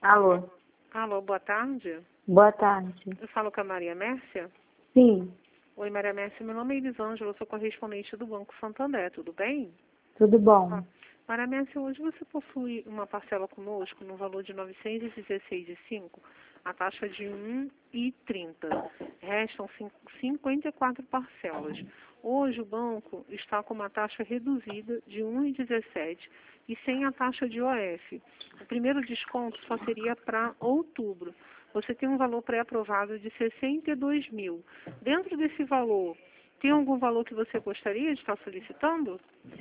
Alô, Alô, boa tarde. boa tarde. Eu falo com a Maria Mércia. Sim, Oi, Maria Mércia, meu nome é Elisângela, eu sou correspondente do Banco Santander, tudo bem? tudo bom? Maria Mércia, hoje você possui uma parcela conosco no valor de R$ 916,05, a taxa de 1,30. Restam 54 parcelas. Hoje o banco está com uma taxa reduzida de 1,17 e sem a taxa de OF. O primeiro desconto só seria para outubro. Você tem um valor pré-aprovado de 62 mil. Dentro desse valor, tem algum valor que você gostaria de estar solicitando?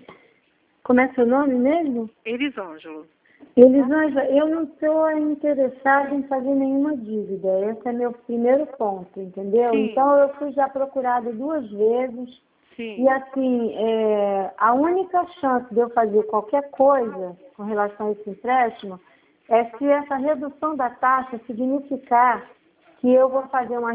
Como é seu nome mesmo? Elisângela. Elisângela, eu não estou interessada em fazer nenhuma dívida. Esse é meu primeiro ponto, entendeu? Sim. Então eu fui já procurada 2 vezes. Sim. E assim, a única chance de eu fazer qualquer coisa com relação a esse empréstimo é se essa redução da taxa significar que eu vou fazer uma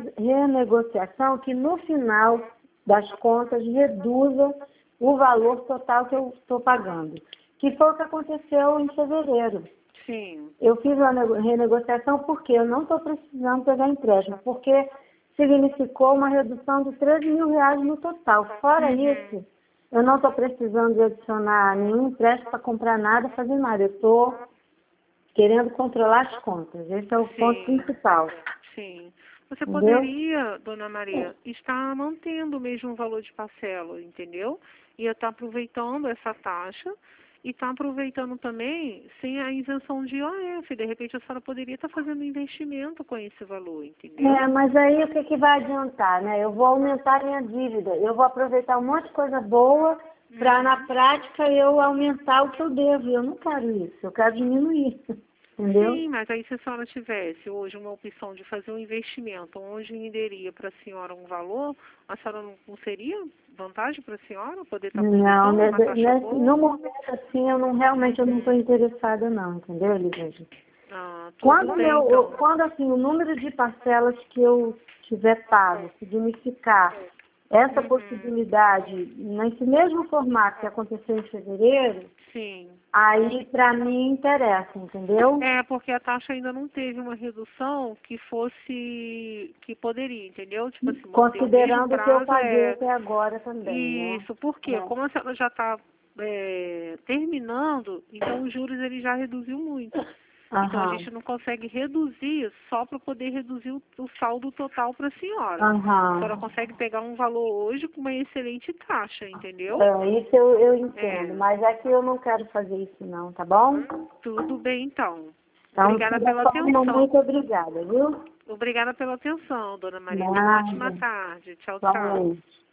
renegociação que no final das contas reduza o valor total que eu estou pagando. Que foi o que aconteceu em fevereiro. Sim. Eu fiz uma renegociação porque eu não estou precisando pegar empréstimo, porque significou uma redução de 13 mil reais no total. Fora isso, eu não estou precisando de adicionar nenhum empréstimo para comprar nada, fazer nada. Eu estou querendo controlar as contas. Esse é o ponto principal. Sim. Você Entendeu? poderia, dona Maria, estar mantendo o mesmo valor de parcela, entendeu? Ia estar aproveitando essa taxa e estar aproveitando também sem a isenção de IOF. De repente a senhora poderia estar fazendo investimento com esse valor, entendeu? Mas aí o que vai adiantar, né? Eu vou aumentar minha dívida. Eu vou aproveitar um monte de coisa boa para, na prática, eu aumentar o que eu devo. Eu não quero isso. Eu quero diminuir. Entendeu? Sim, mas aí se a senhora tivesse hoje uma opção de fazer um investimento, onde renderia para a senhora um valor, a senhora não seria vantagem para a senhora poder estar Não, aproveitando uma taxa boa? no momento assim, eu não estou interessada não, entendeu, Elisângela? Ah, tudo bem, então. Quando assim, o número de parcelas que eu tiver pago significar essa possibilidade, nesse mesmo formato que aconteceu em fevereiro, Sim. aí para mim interessa, entendeu? É, porque a taxa ainda não teve uma redução que fosse, que poderia, entendeu? Tipo assim, manter o mesmo Considerando o que eu prazo paguei até agora também, né? Isso, porque como a senhora já está terminando, então os juros ele já reduziu muito. Então a Aham, gente não consegue reduzir só para poder reduzir o saldo total para a senhora. A senhora aham. consegue pegar um valor hoje com uma excelente taxa, entendeu? Isso eu entendo, É, mas é que eu não quero fazer isso não, tá bom? tudo bem então. Então, de Obrigada toda pela forma, atenção. muito obrigada, viu? Obrigada pela atenção, dona Maria. Uma ótima Nada. tarde. Tchau, tchau. Vamos.